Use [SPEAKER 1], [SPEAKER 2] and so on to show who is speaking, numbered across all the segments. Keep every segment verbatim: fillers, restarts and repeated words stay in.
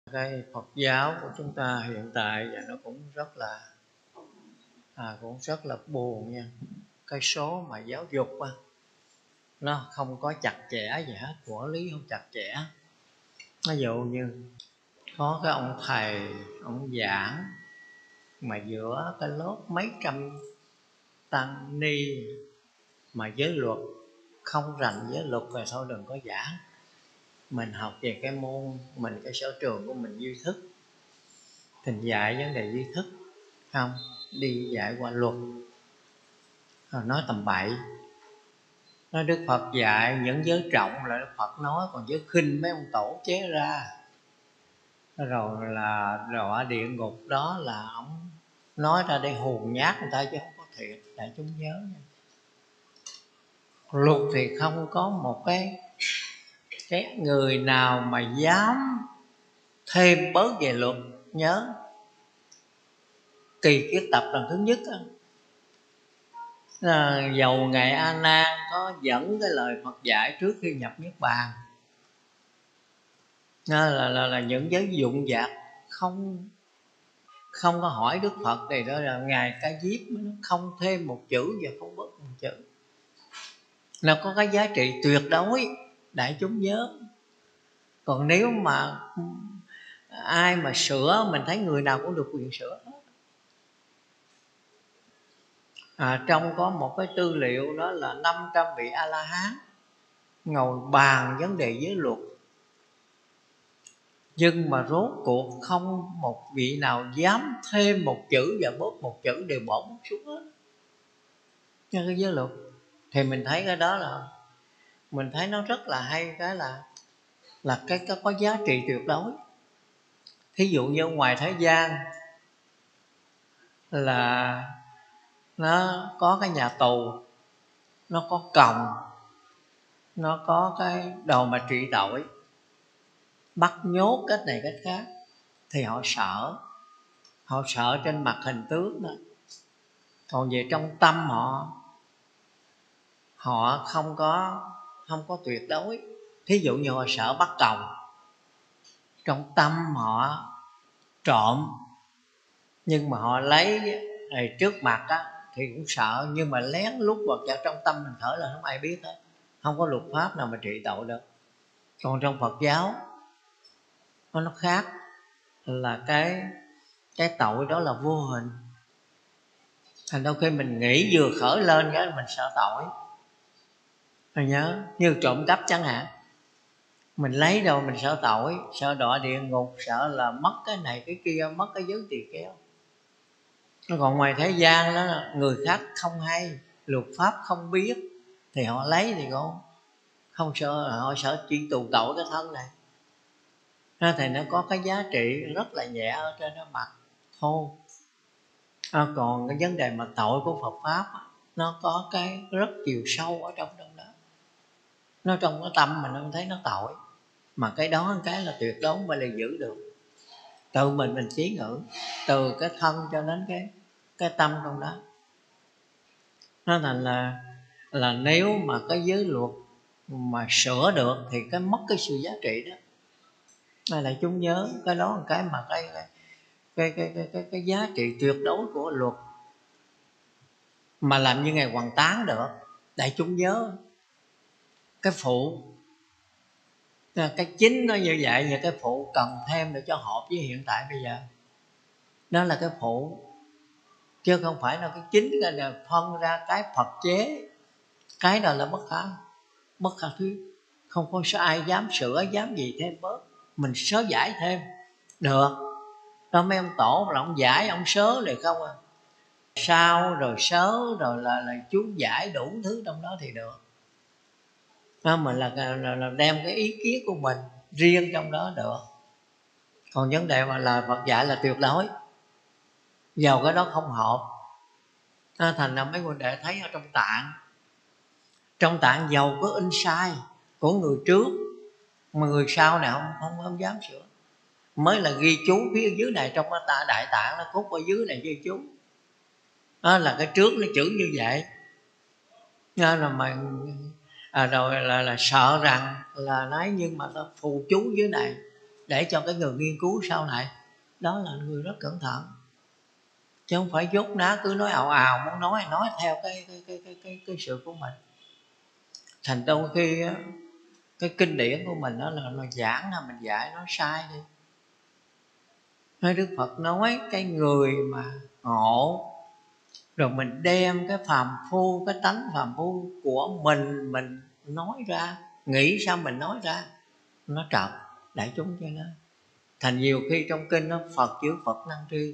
[SPEAKER 1] Cái Phật giáo của chúng ta hiện tại và nó cũng rất là à, cũng rất là buồn nha. Cái số mà giáo dục á, nó không có chặt chẽ gì hết, quản lý không chặt chẽ. Ví dụ như có cái ông thầy, ông giảng mà giữa cái lớp mấy trăm tăng ni mà giới luật không rành giới luật rồi thôi đừng có giảng. Mình học về cái môn mình, cái sở trường của mình duy thức, thỉnh dạy vấn đề duy thức, không đi dạy qua luật rồi nói tầm bậy. Nói Đức Phật dạy những giới trọng là Đức Phật nói, còn giới khinh mấy ông tổ chế ra. Rồi là đọa địa ngục đó là ông nói ra để hùn nhát người ta chứ không có thiệt. Đại chúng nhớ nha, luật thì không có một cái cái người nào mà dám thêm bớt về luật. Nhớ kỳ kiết tập lần thứ nhất á, là dầu ngài A Nan có dẫn cái lời Phật dạy trước khi nhập niết bàn, là, là, là, là những giới dụng dạc không không có hỏi Đức Phật thì đó là ngài Ca Diếp nó không thêm một chữ và không bớt một chữ. Nó có cái giá trị tuyệt đối, đại chúng nhớ. Còn nếu mà ai mà sửa, mình thấy người nào cũng được quyền sửa. À, trong có một cái tư liệu đó là năm trăm vị A-la-hán ngồi bàn vấn đề giới luật, nhưng mà rốt cuộc không một vị nào dám thêm một chữ và bớt một chữ, đều bỏ bút xuống hết nha. Cái giới luật thì mình thấy cái đó là mình thấy nó rất là hay, cái là là cái, cái có giá trị tuyệt đối. Thí dụ như ngoài thế gian là nó có cái nhà tù, nó có còng, nó có cái đồ mà trị tội, bắt nhốt cách này cách khác, thì họ sợ, họ sợ trên mặt hình tướng đó. Còn về trong tâm họ, họ không có không có tuyệt đối. Thí dụ như họ sợ bắt còng, trong tâm họ trộm, nhưng mà họ lấy này trước mặt á, thì cũng sợ, nhưng mà lén lút vào trong tâm mình thở là không ai biết hết, không có luật pháp nào mà trị tội được. Còn trong Phật giáo nó khác, là cái cái tội đó là vô hình. Thành đôi khi mình nghĩ vừa khởi lên cái mình sợ tội. Mình nhớ như trộm cắp chẳng hạn, mình lấy đâu mình sợ tội, sợ đọa địa ngục, sợ là mất cái này cái kia, mất cái giới tỳ kheo. Còn ngoài thế gian đó, người khác không hay, luật pháp không biết, thì họ lấy thì cũng không sợ, họ sợ chỉ tù tội cái thân này. Nên thì nó có cái giá trị rất là nhẹ ở trên cái mặt thôi. À, còn cái vấn đề mà tội của Phật pháp, nó có cái rất chiều sâu ở trong trong đó. Nó trong cái tâm mình không thấy nó tội, mà cái đó cái là tuyệt đối mới là giữ được. Tự mình mình trí ngữ, từ cái thân cho đến cái cái tâm trong đó. Nó thành là là nếu mà cái giới luật mà sửa được thì cái mất cái sự giá trị đó. Đây là chúng nhớ cái đó là cái mà cái cái cái cái cái, cái, cái giá trị tuyệt đối của luật mà làm như ngày Hoàng Tán được. Đại chúng nhớ cái phụ, cái chính nó như vậy, và cái phụ cần thêm để cho hợp với hiện tại bây giờ. Đó là cái phụ, chứ không phải là cái chính là phân ra cái Phật chế. Cái đó là bất khả bất khả thuyết, không có ai dám sửa, dám gì thêm bớt. Mình sớ giải thêm được. Đó mấy ông tổ là ông giải, ông sớ rồi không à, sao rồi sớ rồi là, là chú giải đủ thứ trong đó thì được. Đó, mình là, là, là đem cái ý kiến của mình riêng trong đó được. Còn vấn đề mà là Phật dạy là tuyệt đối, dầu cái đó không hợp. Đó, thành ra mấy huynh đệ thấy ở trong tạng, trong tạng dầu có in sai của người trước, mà người sau này không không, không dám sửa. Mới là ghi chú phía dưới này, trong cái đại tạng nó cút ở dưới này ghi chú. Đó là cái trước nó chữ như vậy. Nên là mà à, rồi là, là sợ rằng là nói, nhưng mà nó phù chú dưới này để cho cái người nghiên cứu sau này. Đó là người rất cẩn thận, chứ không phải dốt ná cứ nói ào ào, muốn nói nói theo cái cái cái cái cái, cái sự của mình. Thành đôi khi á, cái kinh điển của mình đó là nó giảng là mình dạy nó sai đi. Nói Đức Phật nói cái người mà ngộ rồi mình đem cái phàm phu, cái tánh phàm phu của mình mình nói ra, nghĩ sao mình nói ra, nó trật đại chúng. Cho nên thành nhiều khi trong kinh nó Phật chữ Phật năng tri,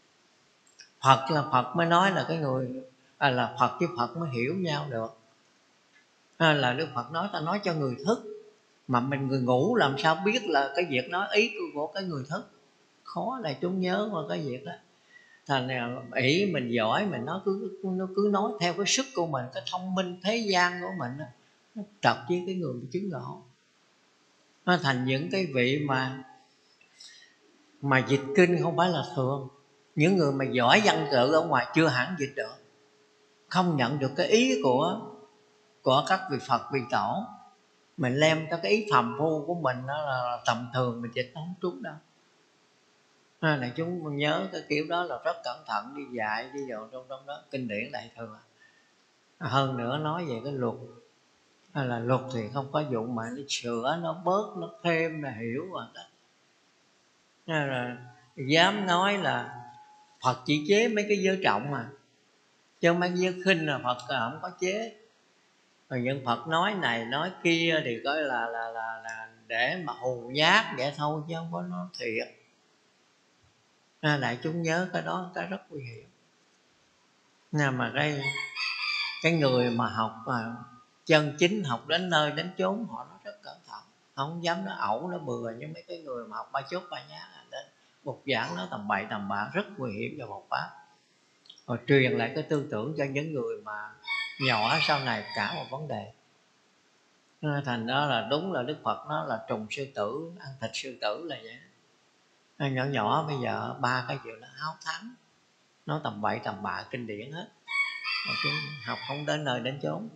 [SPEAKER 1] Phật là Phật mới nói là cái người à, là Phật với Phật mới hiểu nhau được. À, là Đức Phật nói ta nói cho người thức, mà mình người ngủ làm sao biết là cái việc nói ý của cái người thức. Khó đại chúng nhớ qua cái việc đó. Thành ra ý mình giỏi mình nói cứ nó cứ nói theo cái sức của mình, cái thông minh thế gian của mình đó, nó trật với cái người chứng ngộ. Nó thành những cái vị mà mà dịch kinh không phải là thường. Những người mà giỏi văn tự ở ngoài chưa hẳn dịch được, không nhận được cái ý của của các vị Phật vị tổ. Mình đem cho cái ý phàm phu của mình đó là tầm thường, mình dịch không trúng đâu. À, này chúng nhớ cái kiểu đó là rất cẩn thận đi dạy đi vào trong trong đó kinh điển đại thừa. Hơn nữa nói về cái luật, à, là luật thì không có dụng mà nó sửa, nó bớt, nó thêm là hiểu rồi đó. À, là dám nói là Phật chỉ chế mấy cái giới trọng mà, chứ mấy cái giới khinh là Phật không có chế. Rồi những Phật nói này nói kia thì coi là là là, là để mà hù nhát vậy thôi, chứ không có nói thiệt. À, đại chúng nhớ cái đó cái rất nguy hiểm. Nên mà cái cái người mà học mà chân chính, học đến nơi đến chốn, họ nói rất cẩn thận, không dám nói ẩu nó bừa như mấy cái người mà học ba chốt ba nhát đến một giảng nó tầm bậy tầm bạ, rất nguy hiểm cho một pháp. Rồi truyền lại cái tư tưởng cho những người mà nhỏ sau này cả một vấn đề. Thành đó là đúng là Đức Phật nó là trùng sư tử, ăn thịt sư tử là vậy. Nhỏ nhỏ bây giờ ba cái chuyện nó háo thắng, nó tầm bậy tầm bạ kinh điển hết, chứ học không đến nơi đến chốn.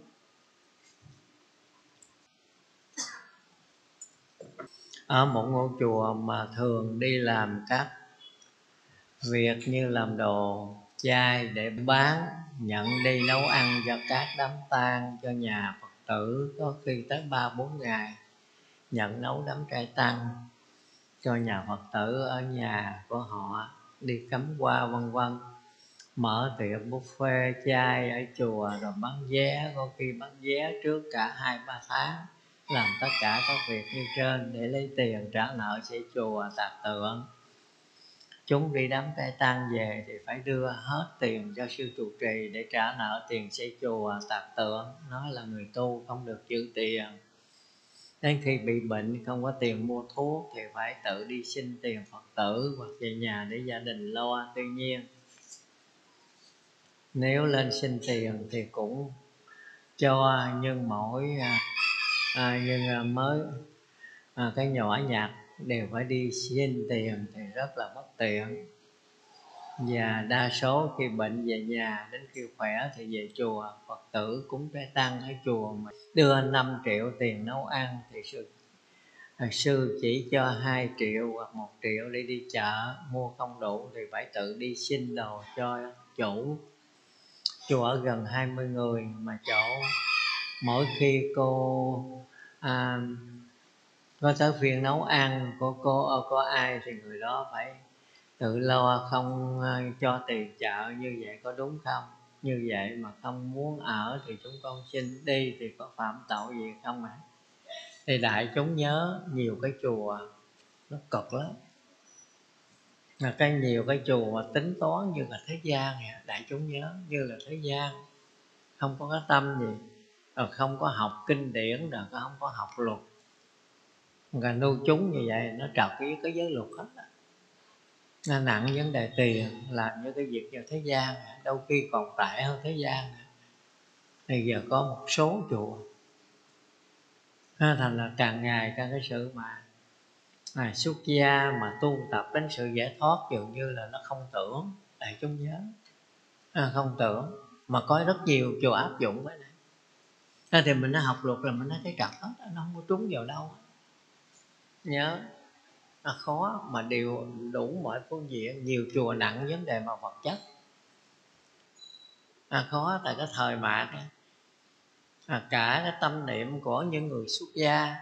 [SPEAKER 1] Ở một ngôi chùa mà thường đi làm các việc như làm đồ chay để bán, nhận đi nấu ăn cho các đám tang, cho nhà Phật tử, có khi tới ba bốn ngày nhận nấu đám trai tăng cho nhà Phật tử ở nhà của họ, đi cắm hoa vân vân. Mở tiệm buffet chay ở chùa rồi bán vé, có khi bán vé trước cả hai ba tháng, làm tất cả các việc như trên để lấy tiền trả nợ xây chùa tạc tượng. Chúng đi đám trai tăng về thì phải đưa hết tiền cho sư trụ trì để trả nợ tiền xây chùa tạc tượng. Nói là người tu không được giữ tiền, đến khi bị bệnh không có tiền mua thuốc thì phải tự đi xin tiền Phật tử hoặc về nhà để gia đình lo. Tuy nhiên nếu lên xin tiền thì cũng cho, nhưng mỗi à, nhưng à, mới à, cái nhỏ nhặt đều phải đi xin tiền thì rất là mất tiện. Và đa số khi bệnh về nhà, đến khi khỏe thì về chùa. Phật tử cúng trai tăng ở chùa mà đưa năm triệu tiền nấu ăn thì sư, sư chỉ cho hai triệu hoặc một triệu để đi chợ, mua không đủ thì phải tự đi xin đồ cho chủ. Chùa ở gần hai mươi người mà chỗ mỗi khi cô à, có tới phiên nấu ăn của cô có ai thì người đó phải tự lo, không cho tiền chợ. Như vậy có đúng không? Như vậy mà không muốn ở thì chúng con xin đi thì có phạm tội gì không ạ? À? Thì đại chúng nhớ nhiều cái chùa nó cực lắm, là cái nhiều cái chùa mà tính toán như là thế gian vậy. Đại chúng nhớ như là thế gian, không có cái tâm gì, rồi không có học kinh điển, rồi không có học luật, rồi nuôi chúng như vậy nó trật với cái giới luật hết á. Nó nặng vấn đề tiền, làm như cái việc như thế gian, đôi khi còn tệ hơn thế gian. Bây giờ có một số chùa thành là càng ngày càng cái sự mà à, xuất gia mà tu tập đến sự giải thoát dường như là nó không tưởng. Đại chúng nhớ à, không tưởng, mà có rất nhiều chùa áp dụng cái này. À, thì mình đã học luật là mình đã thấy trật hết, nó không có trúng vào đâu. Nhớ nó khó mà đều đủ mọi phương diện. Nhiều chùa nặng vấn đề mà vật chất, à, khó tại cái thời mạt à, cả cái tâm niệm của những người xuất gia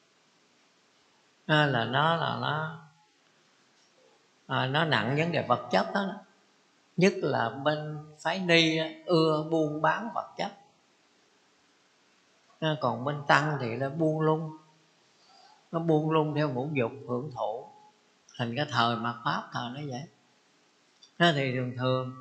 [SPEAKER 1] à, là nó là nó à, nó nặng vấn đề vật chất đó, nhất là bên phái ni ưa buôn bán vật chất à, còn bên tăng thì nó buông lung, nó buông lung theo ngũ dục hưởng thụ, thành cái thời mạt pháp thời nó vậy. Thế thì thường thường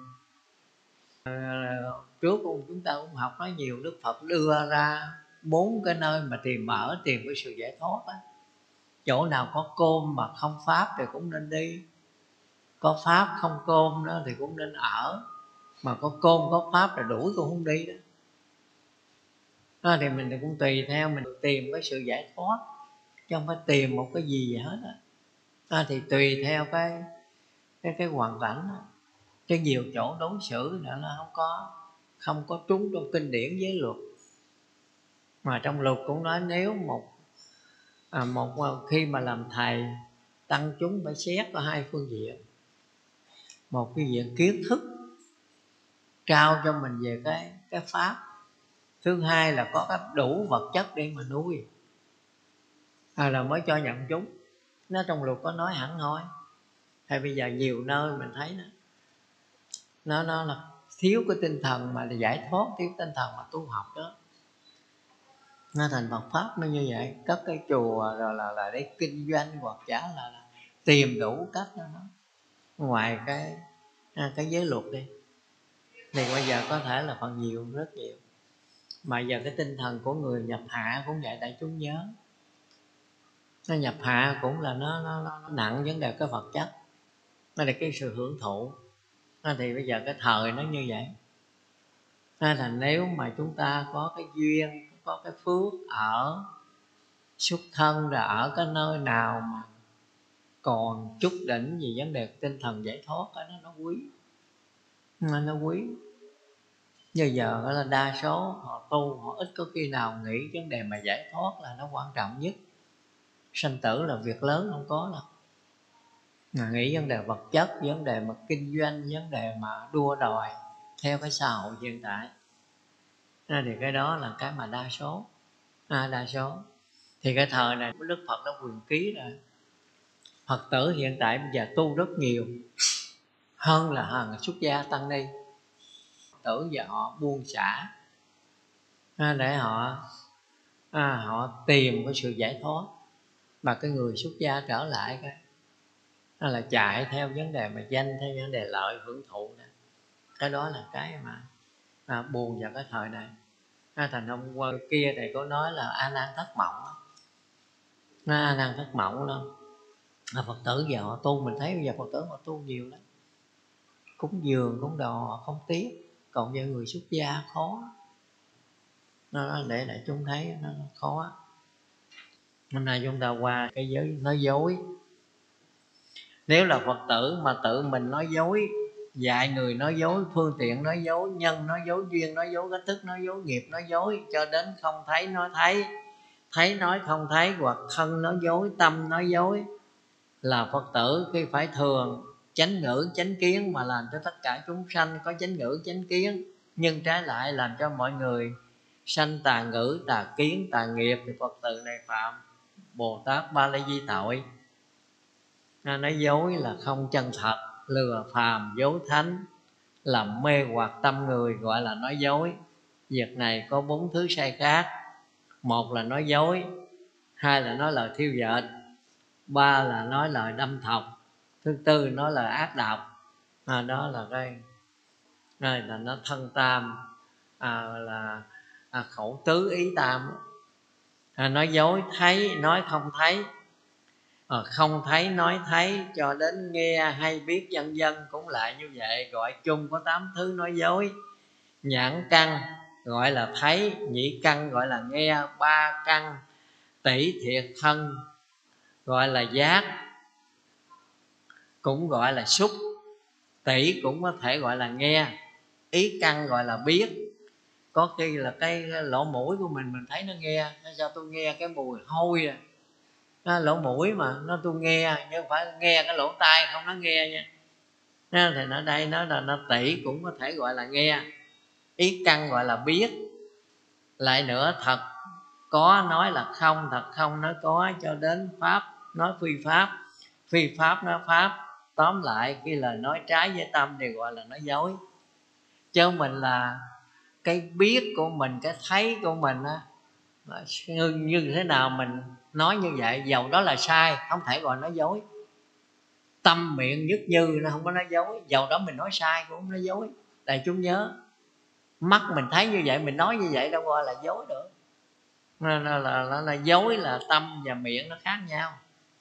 [SPEAKER 1] trước chúng ta cũng học nói nhiều, Đức Phật đưa ra bốn cái nơi mà tìm mở, tìm cái sự giải thoát đó. Chỗ nào có cơm mà không pháp thì cũng nên đi, có pháp không cơm đó thì cũng nên ở, mà có cơm có pháp là đuổi cũng không đi đó. Đó thì mình cũng tùy theo mình tìm cái sự giải thoát, chứ không phải tìm một cái gì hết đó. Đó thì tùy theo cái cái cái hoàn cảnh đó. Chứ nhiều chỗ đối xử nữa là không có không có trúng trong kinh điển giới luật. Mà trong luật cũng nói nếu một à, một khi mà làm thầy tăng chúng phải xét có hai phương diện. Một cái diện kiến thức trao cho mình về cái cái pháp, thứ hai là có cái đủ vật chất để mà nuôi à, là mới cho nhận chúng. Nó trong luật có nói hẳn thôi. Hay bây giờ nhiều nơi mình thấy đó, nó nó là thiếu cái tinh thần mà giải thoát, thiếu tinh thần mà tu học đó, nó thành Phật pháp nó như vậy. Cất cái chùa rồi là là để kinh doanh hoặc giả là, là tìm đủ cách đó, đó. Ngoài cái cái giới luật đi thì bây giờ có thể là phần nhiều, rất nhiều. Mà giờ cái tinh thần của người nhập hạ cũng vậy, đại chúng nhớ, nó nhập hạ cũng là nó, nó, nó nặng vấn đề cái vật chất, nó là cái sự hưởng thụ. Nó thì bây giờ cái thời nó như vậy, nên là nếu mà chúng ta có cái duyên, có cái phước ở xuất thân, là ở cái nơi nào mà còn chút đỉnh gì vấn đề tinh thần giải thoát đó, nó nó quý, nó, nó quý. Như giờ đó là đa số họ tu, họ ít có khi nào nghĩ vấn đề mà giải thoát là nó quan trọng nhất. Sanh tử là việc lớn không có đâu, mà nghĩ vấn đề vật chất, vấn đề mà kinh doanh, vấn đề mà đua đòi theo cái xã hội hiện tại. Nên thì cái đó là cái mà đa số à, đa số. Thì cái thời này Đức Phật đã quyền ký rồi. Phật tử hiện tại bây giờ tu rất nhiều hơn là hàng xuất gia tăng ni. Phật tử giờ họ buông xả à, để họ à, họ tìm cái sự giải thoát. Mà cái người xuất gia trở lại cái đó là chạy theo vấn đề mà danh, theo vấn đề lợi hưởng thụ này. Cái đó là cái mà à, buồn vào cái thời này à, thành hôm qua kia thầy có nói là A Nan thất mộng, nó A Nan thất mộng lắm. À, Phật tử giờ họ tu, mình thấy bây giờ Phật tử họ tu nhiều lắm, cúng dường cúng đồ họ không tiếc. Còn với người xuất gia khó, nó để lại chúng thấy nó khó. Hôm nay chúng ta qua cái giới nói dối. Nếu là Phật tử mà tự mình nói dối, dạy người nói dối, phương tiện nói dối, nhân nói dối, duyên nói dối, cách thức nói dối, nghiệp nói dối, cho đến không thấy nói thấy, thấy nói không thấy, hoặc thân nói dối, tâm nói dối, là Phật tử khi phải thường chánh ngữ chánh kiến mà làm cho tất cả chúng sanh có chánh ngữ chánh kiến, nhưng trái lại làm cho mọi người sanh tà ngữ tà kiến tà nghiệp, thì Phật tử này phạm Bồ Tát Ba La Di tội. Nói dối là không chân thật, lừa phàm dối thánh, làm mê hoặc tâm người, gọi là nói dối. Việc này có bốn thứ sai khác. Một là nói dối, hai là nói lời thiêu dệt, ba là nói lời đâm thọc, thứ tư nói lời ác độc. À, đó là cái này là nó thân tam à, là à, khẩu tứ ý tam à, nói dối thấy nói không thấy à, không thấy nói thấy, cho đến nghe hay biết vân vân cũng lại như vậy, gọi chung có tám thứ nói dối. Nhãn căn gọi là thấy, nhĩ căn gọi là nghe, ba căn tỷ thiệt thân gọi là giác, cũng gọi là xúc, tỷ cũng có thể gọi là nghe, ý căn gọi là biết. Có khi là cái lỗ mũi của mình mình thấy nó nghe, nó sao tôi nghe cái mùi hôi à, À, lỗ mũi mà nó tôi nghe, nhưng phải nghe cái lỗ tai không nó nghe nha. À, thì ở đây nó là nó tỷ cũng có thể gọi là nghe, ý căn gọi là biết. Lại nữa, thật có nói là không, thật không nói có, cho đến pháp nói phi pháp, phi pháp nói pháp. Tóm lại khi lời nói trái với tâm thì gọi là nói dối. Chứ mình là cái biết của mình, cái thấy của mình á, như, như thế nào mình nói như vậy, dầu đó là sai không thể gọi nói dối. Tâm miệng nhất như nó không có nói dối, dầu đó mình nói sai cũng không nói dối. Đại chúng nhớ, mắt mình thấy như vậy mình nói như vậy đâu gọi là dối được. Nên là, là, là, là dối là tâm và miệng nó khác nhau.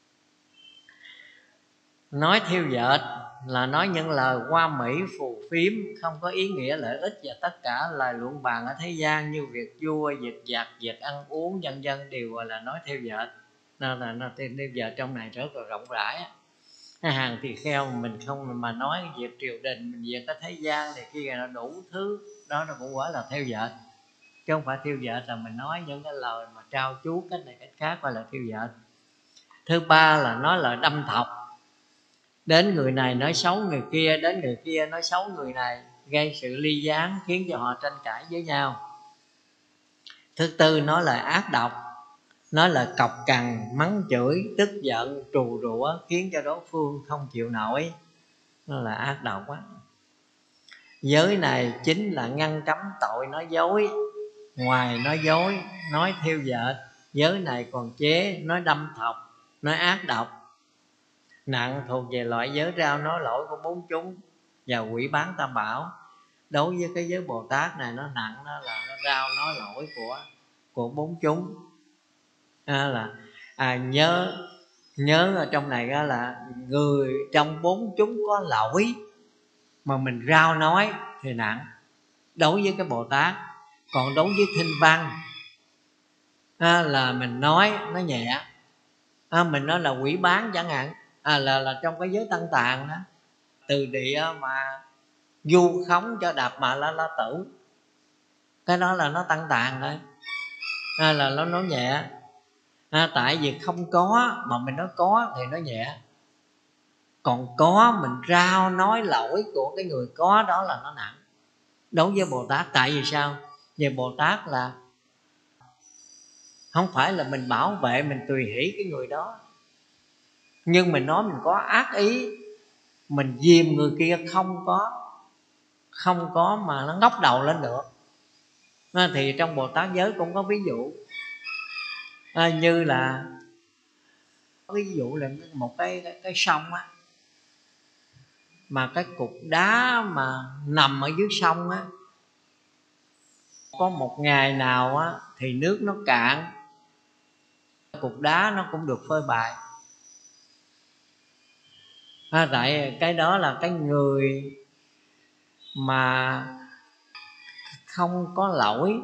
[SPEAKER 1] Nói thiêu dệt là nói những lời hoa mỹ phù phiếm, không có ý nghĩa lợi ích, và tất cả lời luận bàn ở thế gian như việc vua, việc giặt, việc ăn uống vân vân đều gọi là nói thiêu dệt. Nên là nó thiêu dệt trong này rất là rộng rãi. Cái hàng tỳ kheo mình không mà nói việc triều đình, mình việc ở thế gian thì khi nó đủ thứ đó, nó cũng gọi là thiêu dệt. Chứ không phải thiêu dệt là mình nói những cái lời mà trao chuốt cách này cách khác gọi là thiêu dệt. Thứ ba là nói lời đâm thọc, đến người này nói xấu người kia, đến người kia nói xấu người này, gây sự ly gián khiến cho họ tranh cãi với nhau. Thứ tư nói lời ác độc, nói lời cọc cằn, mắng chửi, tức giận, trù rủa khiến cho đối phương không chịu nổi, nó là ác độc á. Giới này chính là ngăn cấm tội nói dối. Ngoài nói dối, nói thiêu dệt, giới này còn chế nói đâm thọc, nói ác độc. Nặng thuộc về loại giới rao nói lỗi của bốn chúng và quỷ bán tam bảo. Đối với cái giới Bồ Tát này nó nặng, đó là nó rao nói lỗi của của bốn chúng. À, là à, nhớ nhớ ở trong này đó là người trong bốn chúng có lỗi mà mình rao nói thì nặng đối với cái Bồ Tát. Còn đối với thinh văn à, là mình nói nó nhẹ. À, mình nói là quỷ bán chẳng hạn, à, là là trong cái giới tăng tạng đó, từ địa mà du khống cho đạp mà la la tử, cái đó là nó tăng tạng thôi. À, là nó nói nhẹ. À, tại vì không có mà mình nói có thì nó nhẹ. Còn có mình rao nói lỗi của cái người có đó là nó nặng đối với Bồ Tát. Tại vì sao? Vì Bồ Tát là không phải là mình bảo vệ, mình tùy hỷ cái người đó, nhưng mình nói mình có ác ý, mình dìm người kia không có không có mà nó ngóc đầu lên được. À, thì trong Bồ Tát giới cũng có ví dụ, à, như là ví dụ là một cái cái, cái sông á, mà cái cục đá mà nằm ở dưới sông á, có một ngày nào á thì nước nó cạn, cục đá nó cũng được phơi bày. À, tại cái đó là cái người mà không có lỗi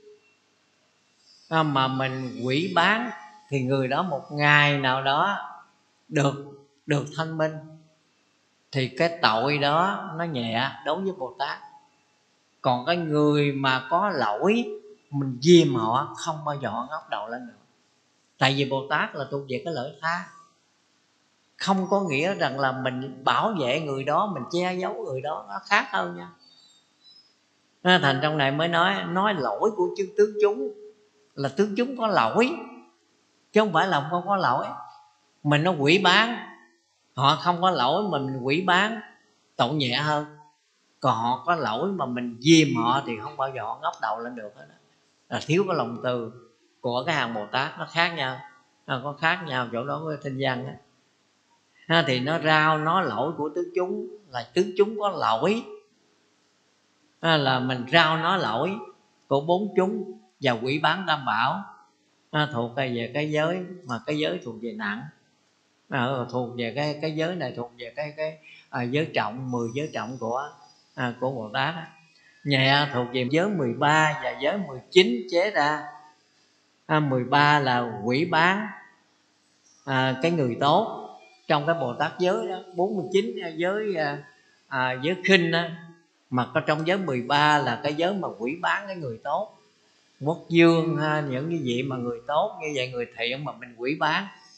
[SPEAKER 1] à, mà mình quỷ bán, thì người đó một ngày nào đó được được thanh minh, thì cái tội đó nó nhẹ đối với Bồ Tát. Còn cái người mà có lỗi mình dìm họ không bao giờ họ ngóc đầu lên được. Tại vì Bồ Tát là tu về cái lợi tha, không có nghĩa rằng là mình bảo vệ người đó, mình che giấu người đó, nó khác hơn nha. Nên thành trong này mới nói nói lỗi của chư tướng chúng là tướng chúng có lỗi, chứ không phải là không có lỗi. Mình nó quỷ bán, họ không có lỗi mà mình quỷ bán, tội nhẹ hơn. Còn họ có lỗi mà mình dìm họ thì không bao giờ họ ngóc đầu lên được hết. Là thiếu cái lòng từ của cái hàng Bồ Tát, nó khác nhau. Nó có khác nhau chỗ đó với thinh văn đó. Ha, thì nó rao nói lỗi của tướng chúng là tướng chúng có lỗi, ha, là mình rao nói lỗi của bốn chúng và quỷ bán tam bảo, ha, thuộc về cái giới mà cái giới thuộc về nặng, à, thuộc về cái cái giới này thuộc về cái cái à, giới trọng, mười giới trọng của à, của Bồ Tát. Nhẹ thuộc về giới mười ba và giới mười chín chế ra. À, mười ba là quỷ bán à, cái người tốt trong cái Bồ Tát giới đó. Bốn mươi chín giới à, à, giới khinh đó, mà có trong giới mười ba là cái giới mà quỷ bán cái người tốt, quốc dương ha, những cái gì mà người tốt như vậy, người thiện mà mình quỷ bán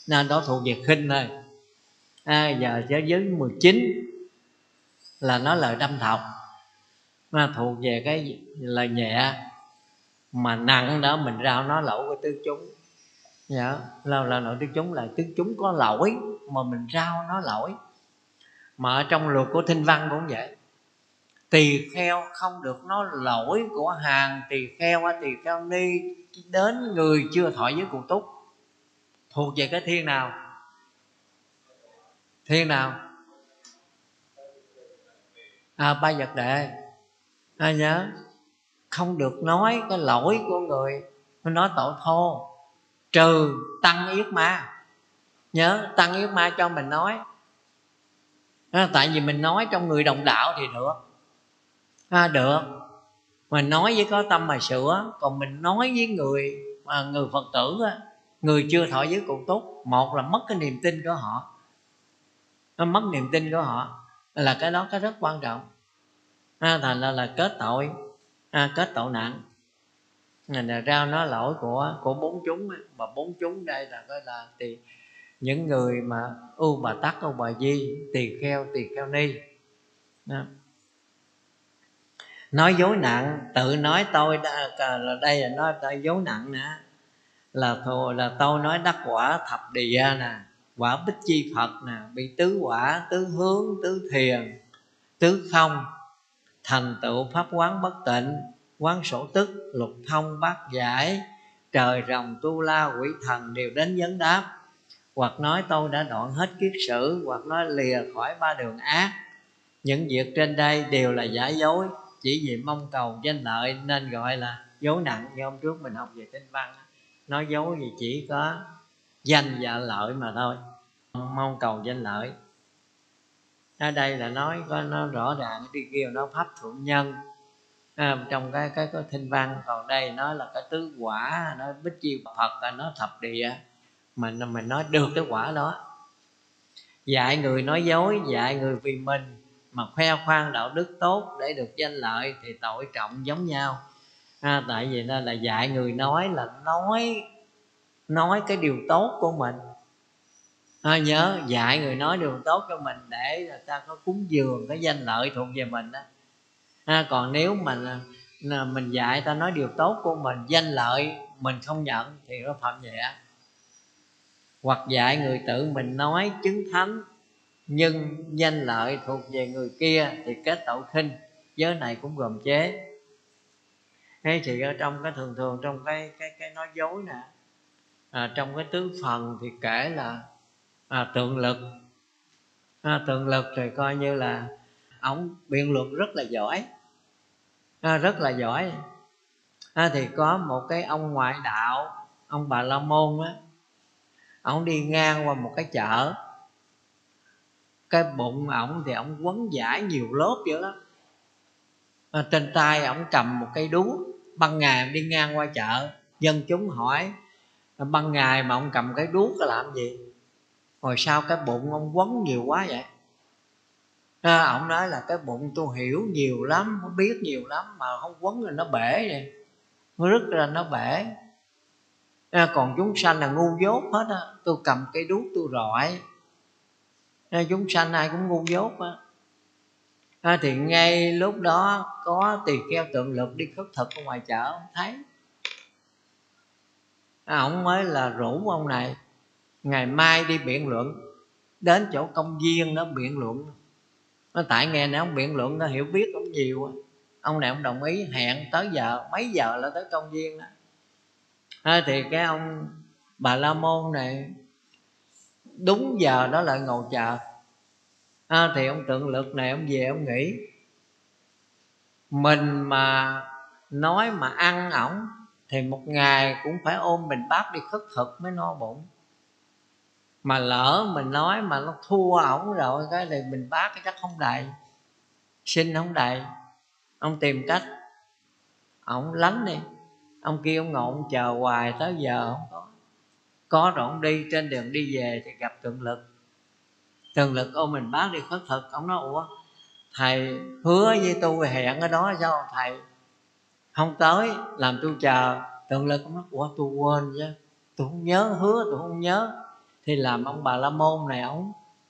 [SPEAKER 1] nên đó thuộc về khinh thôi. À, giờ giới giới mười chín là nói lời đâm thọc, nó thuộc về cái lời nhẹ, mà nặng đó mình rao nói lỗi của tứ chúng. Dạ, là là nội tứ chúng là tứ chúng có lỗi mà mình rao nói lỗi. Mà ở trong luật của Thinh Văn cũng vậy, tỳ kheo không được nói lỗi của hàng tỳ kheo, tỳ kheo ni đến người chưa thọ với cụ túc. Thuộc về cái thiên nào? Thiên nào? À, ba vật đệ. À, nhớ không được nói cái lỗi của người nói tội thô, trừ tăng yết ma. Nhớ tăng yết ma cho mình nói. À, tại vì mình nói trong người đồng đạo thì được. À, được. Mình nói với có tâm mà sửa. Còn mình nói với người mà người Phật tử á, người chưa thọ với cụ túc, một là mất cái niềm tin của họ. Nó mất niềm tin của họ là cái đó cái rất quan trọng. À, thành ra là kết tội, à, kết tội nặng. Là ra nói lỗi của của bốn chúng. Mà bốn chúng đây là gọi là thì những người mà ưu bà tắc, ưu bà di, tỳ kheo, tỳ kheo ni. Đó. Nói dối nặng, tự nói tôi đã, là đây là nói tôi dối nặng nè, là thù là tôi nói đắc quả thập địa nè, quả bích chi Phật nè, bị tứ quả, tứ hướng, tứ thiền, tứ không, thành tựu pháp quán bất tịnh, quán sổ tức, lục thông bát giải, trời rồng tu la quỷ thần đều đến vấn đáp. Hoặc nói tôi đã đoạn hết kiết sử, hoặc nói lìa khỏi ba đường ác. Những việc trên đây đều là giả dối, chỉ vì mong cầu danh lợi nên gọi là dối nặng. Như hôm trước mình học về Tinh Văn, nói dối thì chỉ có danh và lợi mà thôi, mong cầu danh lợi. Ở đây là nói có nó rõ ràng, đi kêu nó pháp thượng nhân. À, trong cái cái có Thinh Văn. Còn đây nói là cái tứ quả, nói bích chi Phật, là nó thập địa, mình mình nói được cái quả đó. Dạy người nói dối, dạy người vì mình mà khoe khoang đạo đức tốt để được danh lợi thì tội trọng giống nhau. À, tại vì nó là dạy người nói là nói nói cái điều tốt của mình. À, nhớ dạy người nói điều tốt cho mình để người ta có cúng dường cái danh lợi thuộc về mình đó. À, còn nếu mà mình dạy ta nói điều tốt của mình, danh lợi mình không nhận thì nó phạm nhẹ. Hoặc dạy người tự mình nói chứng thánh nhưng danh lợi thuộc về người kia thì kết tội khinh. Giới này cũng gồm chế. Thế thì ở trong cái thường thường trong cái cái cái nói dối nè, à, trong cái tứ phần thì kể là à, tượng lực. À, tượng lực thì coi như là ổng biện luận rất là giỏi, à, rất là giỏi. À, thì có một cái ông ngoại đạo, ông Bà La Môn á, ông đi ngang qua một cái chợ. Cái bụng ổng thì ổng quấn vải nhiều lớp vậy đó. À, trên tay ổng cầm một cây đuốc. Ban ngày đi ngang qua chợ, dân chúng hỏi ban ngày mà ông cầm cái đuốc có làm gì, hồi sao cái bụng ông quấn nhiều quá vậy? À, ông nói là cái bụng tôi hiểu nhiều lắm, tôi biết nhiều lắm, mà không quấn là nó bể vậy, nó rứt ra nó bể. À, còn chúng sanh là ngu dốt hết á, tôi cầm cây đuốc tôi rọi. À, chúng sanh ai cũng ngu dốt á. À, thì ngay lúc đó có tỳ kheo tượng lực đi khất thực ở ngoài chợ, ông thấy. À, ông mới là rủ ông này ngày mai đi biện luận, đến chỗ công viên nó biện luận. Nó tại nghe này ông biện luận nó hiểu biết ông nhiều. Ông này ông đồng ý hẹn tới giờ, mấy giờ là tới công viên đó. À, thì cái ông Bà La Môn này đúng giờ đó lại ngồi chờ. À, thì ông tượng lực này ông về ông nghĩ mình mà nói mà ăn ổng thì một ngày cũng phải ôm bình bát đi khất thực mới no bụng. Mà lỡ mình nói mà nó thua ổng rồi cái thì bình bát cái chắc không đầy, xin không đầy. Ông tìm cách ổng lánh đi. Ông kia ông ngồi ông chờ hoài tới giờ không có. Có rồi ông đi, trên đường đi về thì gặp tượng lực. Tượng lực ôm mình bác đi khất thực. Ông nói ủa thầy hứa với tôi hẹn ở đó sao thầy không tới, làm tôi chờ. Tượng lực ông nói ủa tôi quên chứ, tôi không nhớ, hứa tôi không nhớ. thì làm ông Bà La Môn này ông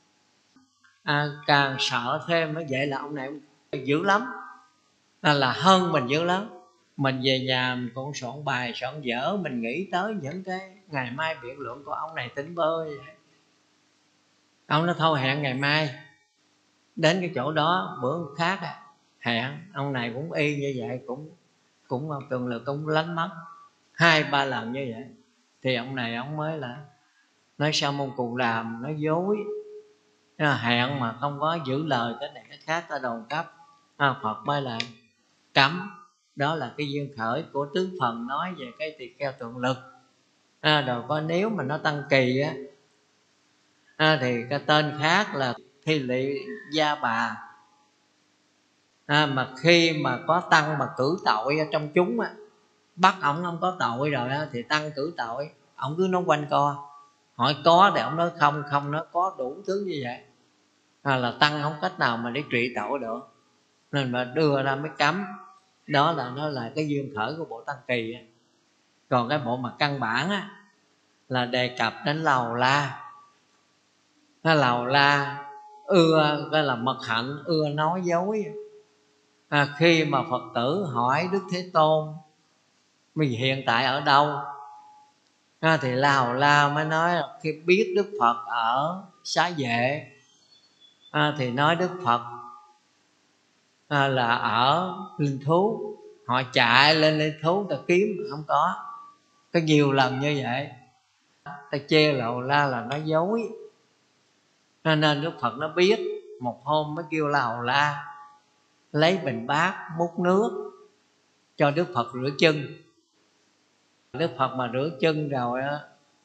[SPEAKER 1] à, càng sợ thêm. Nó vậy là ông này ông dữ lắm, à, là hơn mình dữ lắm. Mình về nhà mình cũng soạn bài soạn vở, mình nghĩ tới những cái ngày mai biện luận của ông này tính bơi. Ông nói thôi hẹn ngày mai đến cái chỗ đó, bữa khác à, hẹn ông này cũng y như vậy, cũng cũng tuần lượt cũng lánh mất hai ba lần như vậy. Thì ông này ông mới là nói sao môn cùng làm, nói dối, nó hẹn mà không có giữ lời, cái này cái khác ta đồn cấp. à, Phật mới là cấm. Đó là cái duyên khởi của tứ phần nói về cái tỳ kheo tượng lực. à, Rồi có nếu mà nó tăng kỳ á, à, thì cái tên khác là Thi Lị Gia Bà. à, Mà khi mà có tăng mà cử tội ở trong chúng á, bắt ổng không có tội rồi á, thì tăng cử tội, ổng cứ nói quanh co. Hỏi có thì ổng nói không, không nói có, đủ thứ như vậy. à, Là tăng không cách nào mà để trị tội được, nên mà đưa ra mới cấm. Đó là nó là cái duyên khởi của bộ tăng kỳ á. Còn cái bộ mà căn bản á là đề cập đến lầu la. Cái lầu la ưa, cái là mật hạnh, ưa nói dối. à, Khi mà Phật tử hỏi Đức Thế Tôn mình hiện tại ở đâu, à, thì lầu la mới nói là khi biết Đức Phật ở Xá Vệ, à, thì nói Đức Phật à, là ở Linh Thú. Họ chạy lên Linh Thú ta kiếm không có. Có nhiều lần như vậy, ta chê lầu la là nói dối. Nên Đức Phật nó biết. Một hôm mới kêu lầu la lấy bình bát múc nước cho Đức Phật rửa chân. Đức Phật mà rửa chân rồi á,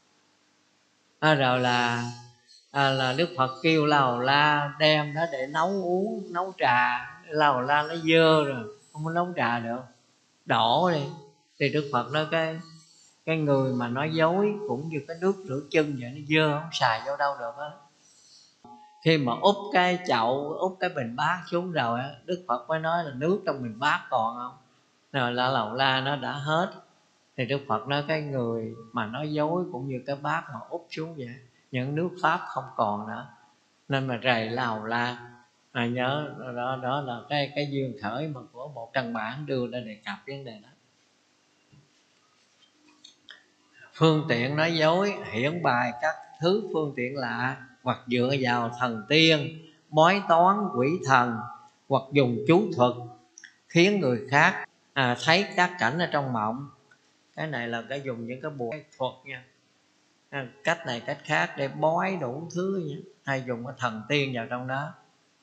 [SPEAKER 1] à, rồi là à, là Đức Phật kêu lầu la đem đó để nấu uống, nấu trà. Lầu la nó dơ rồi, không có nấu trà được, đổ đi. Thì Đức Phật nói cái cái người mà nói dối cũng như cái nước rửa chân vậy, nó dơ không xài vô đâu được á. Khi mà úp cái chậu, úp cái bình bát xuống rồi á, Đức Phật mới nói là nước trong bình bát còn không. Rồi là lầu la nó đã hết. Thì Đức Phật nói cái người mà nói dối cũng như cái bát mà úp xuống vậy, những nước pháp không còn nữa, nên mà rầy lầu la. à, Nhớ đó, đó là cái cái duyên khởi mà của một căn bản đưa ra đề cập vấn đề đó. Phương tiện nói dối hiển bài các thứ phương tiện lạ, hoặc dựa vào thần tiên, bói toán, quỷ thần, hoặc dùng chú thuật khiến người khác à, thấy các cảnh ở trong mộng. Cái này là cái dùng những cái bùa thuật nha, à, cách này cách khác để bói đủ thứ nha, hay dùng cái thần tiên vào trong đó.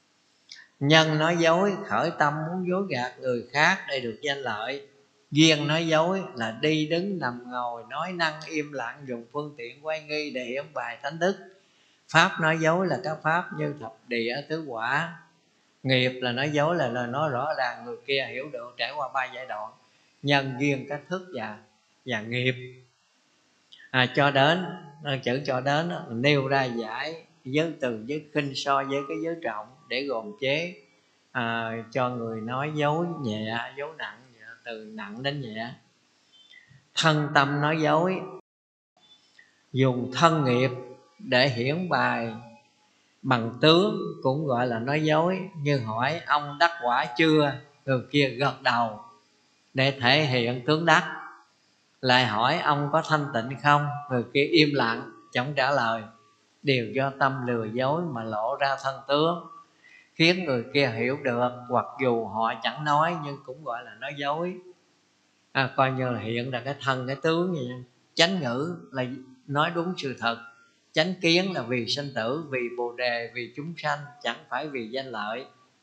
[SPEAKER 1] Nhân nói dối khởi tâm muốn dối gạt người khác để được danh lợi. Duyên nói dối là đi đứng nằm ngồi nói năng im lặng, dùng phương tiện quay nghi để hiển bài thánh đức. Pháp nói dối là các pháp như thập địa tứ quả. Nghiệp là nói dối là lời nói rõ ràng người kia hiểu được, trải qua ba giai đoạn: nhân, duyên, cách thức và và nghiệp. à, cho đến chữ cho đến đó, nêu ra giải giới từ giới khinh so với cái giới trọng để gồm chế à, cho người nói dối nhẹ, dối nặng, từ nặng đến nhẹ. Thân tâm nói dối, dùng thân nghiệp để hiển bài bằng tướng, cũng gọi là nói dối. Như hỏi ông đắc quả chưa, người kia gật đầu để thể hiện tướng đắc. Lại hỏi ông có thanh tịnh không, người kia im lặng chẳng trả lời, đều do tâm lừa dối mà lộ ra thân tướng, khiến người kia hiểu được, hoặc dù họ chẳng nói nhưng cũng gọi là nói dối. à, Coi như là hiện ra cái thân cái tướng vậy. Chánh ngữ là nói đúng sự thật, chánh kiến là vì sinh tử, vì bồ đề, vì chúng sanh, chẳng phải vì danh lợi.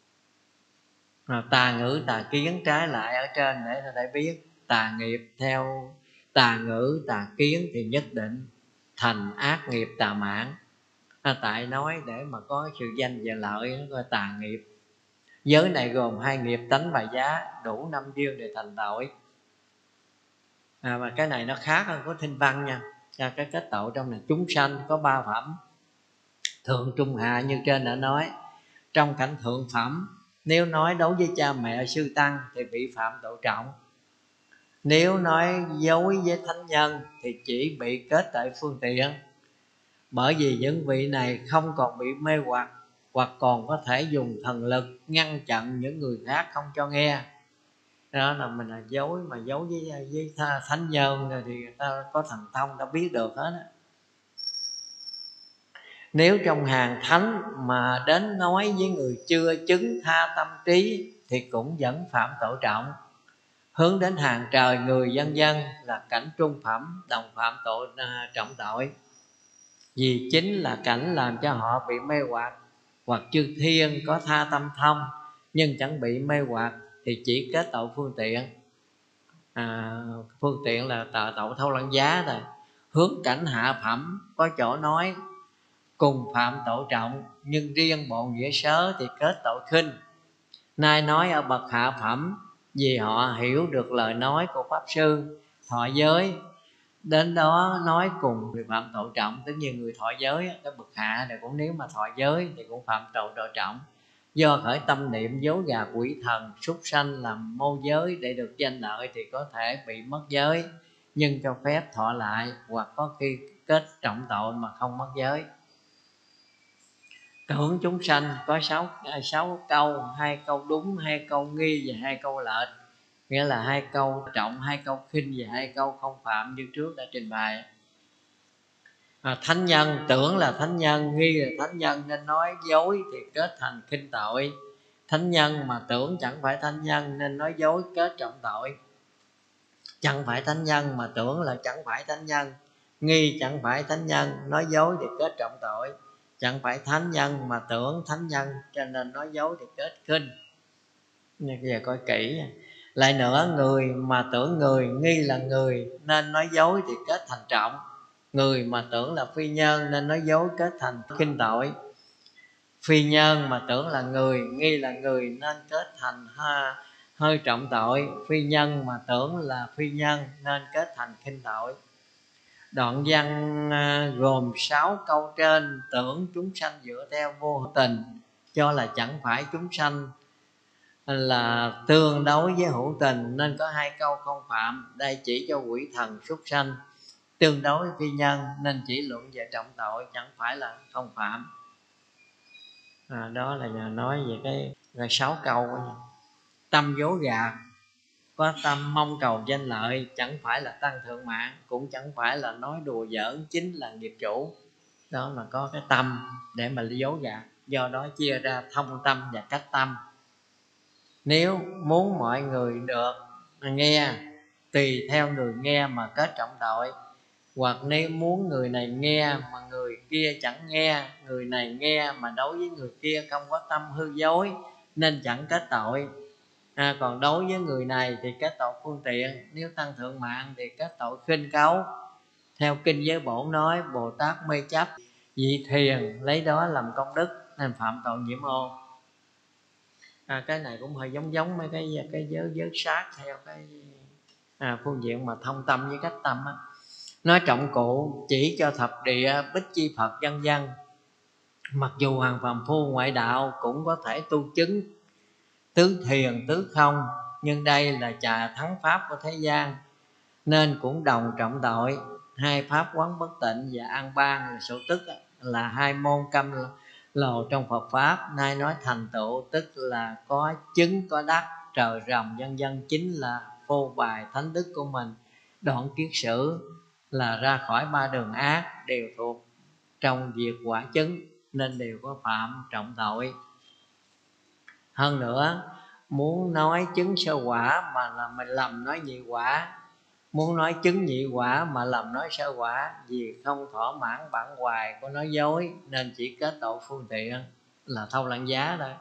[SPEAKER 1] à, Tà ngữ tà kiến trái lại ở trên để ta để biết. Tà nghiệp theo tà ngữ tà kiến thì nhất định thành ác nghiệp tà mãn. à, Tại nói để mà có sự danh và lợi, nó gọi tà nghiệp. Giới này gồm hai nghiệp tánh và giá, đủ năm duyên để thành tội. à, Mà cái này nó khác hơn của thinh văn nha. à, Cái kết tội trong này chúng sanh có ba phẩm: thượng, trung, hạ. Như trên đã nói, trong cảnh thượng phẩm, nếu nói đối với cha mẹ sư tăng thì bị phạm tội trọng. Nếu nói dối với thánh nhân thì chỉ bị kết tại phương tiện. bởi vì những vị này không còn bị mê hoặc, hoặc còn có thể dùng thần lực ngăn chặn những người khác không cho nghe. Đó là mình là dối, mà dối với, với thánh nhân rồi thì người ta có thần thông, ta biết được hết á. Nếu trong hàng thánh mà đến nói với người chưa chứng tha tâm trí thì cũng vẫn phạm tội trọng. Hướng đến hàng trời người dân dân là cảnh trung phẩm, đồng phạm tội à, trọng tội. Vì chính là cảnh làm cho họ bị mê hoặc. Hoặc chư thiên có tha tâm thông nhưng chẳng bị mê hoặc thì chỉ kết tội phương tiện. à, Phương tiện là tội, tội thâu lăng giá rồi. Hướng cảnh hạ phẩm có chỗ nói cùng phạm tội trọng, nhưng riêng bọn nghĩa sớ thì kết tội khinh. Nay nói ở bậc hạ phẩm vì họ hiểu được lời nói của pháp sư thọ giới, đến đó nói cùng người phạm tội trọng. Tất nhiên người thọ giới, cái bậc hạ này cũng nếu mà thọ giới thì cũng phạm tội tội trọng. Do khởi tâm niệm dối gạt quỷ thần súc sanh làm mô giới để được danh lợi thì có thể bị mất giới, nhưng cho phép thọ lại, hoặc có khi kết trọng tội mà không mất giới. Tưởng chúng sanh có sáu, sáu câu, hai câu đúng, hai câu nghi và hai câu lệch. Nghĩa là hai câu trọng, hai câu khinh và hai câu không phạm như trước đã trình bày. à, Thánh nhân tưởng là thánh nhân, nghi là thánh nhân nên nói dối thì kết thành khinh tội. Thánh nhân mà tưởng chẳng phải thánh nhân nên nói dối kết trọng tội. Chẳng phải thánh nhân mà tưởng là chẳng phải thánh nhân, nghi chẳng phải thánh nhân, nói dối thì kết trọng tội. Chẳng phải thánh nhân mà tưởng thánh nhân cho nên nói dối thì kết khinh. Bây giờ coi kỹ. Lại nữa, người mà tưởng người, nghi là người nên nói dối thì kết thành trọng. Người mà tưởng là phi nhân nên nói dối kết thành khinh tội. Phi nhân mà tưởng là người, nghi là người nên kết thành ha, hơi trọng tội. Phi nhân mà tưởng là phi nhân nên kết thành khinh tội. Đoạn văn gồm sáu câu trên tưởng chúng sanh dựa theo vô tình cho là chẳng phải chúng sanh là tương đối với hữu tình nên có hai câu không phạm. Đây chỉ cho quỷ thần súc sanh. Tương đối với phi nhân nên chỉ luận về trọng tội, chẳng phải là không phạm. à, Đó là nói về cái là sáu câu đó. Tâm dối gạt có tâm mong cầu danh lợi, chẳng phải là tăng thượng mạng, cũng chẳng phải là nói đùa giỡn, chính là nghiệp chủ. Đó là có cái tâm để mà dối gạt. Do đó chia ra thông tâm và cách tâm. Nếu muốn mọi người được nghe, tùy theo người nghe mà kết trọng tội. Hoặc nếu muốn người này nghe mà người kia chẳng nghe, người này nghe mà đối với người kia không có tâm hư dối nên chẳng kết tội. à, Còn đối với người này thì kết tội phương tiện. Nếu tăng thượng mạng thì kết tội khinh cấu. Theo kinh giới bổn nói Bồ Tát mê chấp vị thiền lấy đó làm công đức nên phạm tội nhiễm ô. à, Cái này cũng hơi giống giống mấy cái cái giới giới sát theo cái à, phương diện mà thông tâm với cách tâm á. Nói trọng cụ chỉ cho thập địa bích chi Phật vân vân. Mặc dù hàng phàm phu ngoại đạo cũng có thể tu chứng tứ thiền tứ không, nhưng đây là trà thắng pháp của thế gian nên cũng đồng trọng tội. Hai pháp quán bất tịnh và an ban là số tức là hai môn cam lồ trong Phật pháp. Nay nói thành tựu tức là có chứng có đắc trời rồng vân vân, chính là phô bày thánh đức của mình. Đoạn kiết sử là ra khỏi ba đường ác, đều thuộc trong việc quả chứng nên đều có phạm trọng tội. Hơn nữa, muốn nói chứng sơ quả mà là mình lầm nói nhị quả, muốn nói chứng nhị quả mà lầm nói sơ quả, vì không thỏa mãn bản hoài của nói dối nên chỉ kết tội phương tiện là thâu lăng giá đó.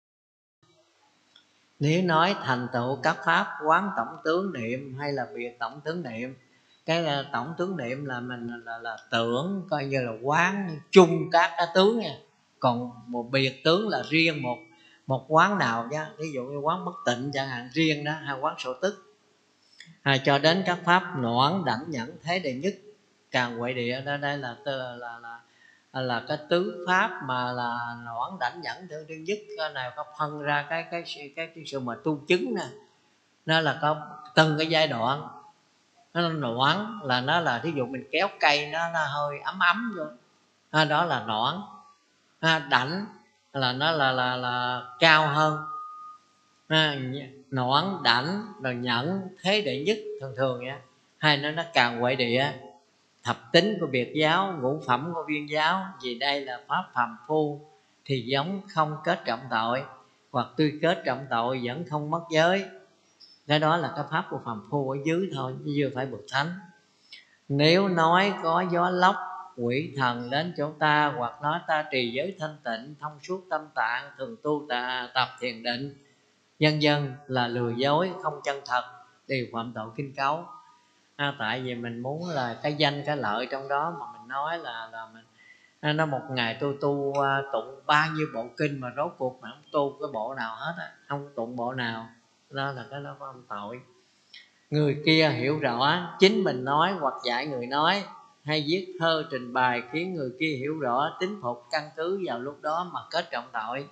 [SPEAKER 1] Nếu nói thành tựu các pháp quán tổng tướng niệm hay là biệt tổng tướng niệm, cái tổng tướng niệm là mình là, là tưởng coi như là quán chung các cái tướng nha. Còn một biệt tướng là riêng một một quán nào chứ. Ví dụ như quán bất tịnh chẳng hạn, riêng đó, hay quán sổ tức. à, cho đến các pháp noãn đảnh nhẫn thế đệ nhất càng huệ địa đó. Đây là là là là, là cái tứ pháp mà là noãn đảnh nhẫn thứ nhất. Cái này có phân ra cái cái cái, cái, cái sự mà tu chứng nè. Nó là có từng cái giai đoạn. Nó noãn là nó là thí dụ mình kéo cây nó, nó hơi ấm ấm vô, à, đó là nõn. À, đảnh là nó là là là cao hơn. À, nõn, đảnh rồi nhẫn, thế đệ nhất, thường thường vậy. Hai nó nó càng huệ địa, thập tính của biệt giáo, ngũ phẩm của viên giáo. Vì đây là pháp phàm phu thì giống không kết trọng tội, hoặc tuy kết trọng tội vẫn không mất giới. Cái đó là cái pháp của phàm phu ở dưới thôi, chứ chưa phải bậc thánh. Nếu nói có gió lốc, quỷ thần đến chỗ ta, hoặc nói ta trì giới thanh tịnh, thông suốt tâm tạng, thường tu tà, tập thiền định, vân vân, là lừa dối, không chân thật, đều phạm tội kinh cấu. À, tại vì mình muốn là cái danh cái lợi trong đó mà mình nói là là mình à, nó một ngày tôi tu à, tụng bao nhiêu bộ kinh mà rốt cuộc mà không tu cái bộ nào hết á, không tụng bộ nào, đó là cái đó phạm tội. Người kia hiểu rõ, chính mình nói hoặc dạy người nói, hay viết thơ trình bày khiến người kia hiểu rõ, tín phục, căn cứ vào lúc đó mà kết trọng tội.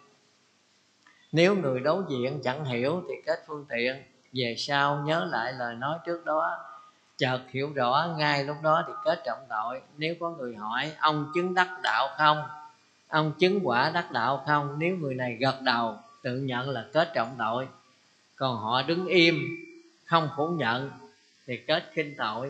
[SPEAKER 1] Nếu người đối diện chẳng hiểu thì kết phương tiện, về sau nhớ lại lời nói trước đó, chợt hiểu rõ ngay lúc đó thì kết trọng tội. Nếu có người hỏi ông chứng đắc đạo không, ông chứng quả đắc đạo không, nếu người này gật đầu tự nhận là kết trọng tội, còn họ đứng im không phủ nhận thì kết khinh tội.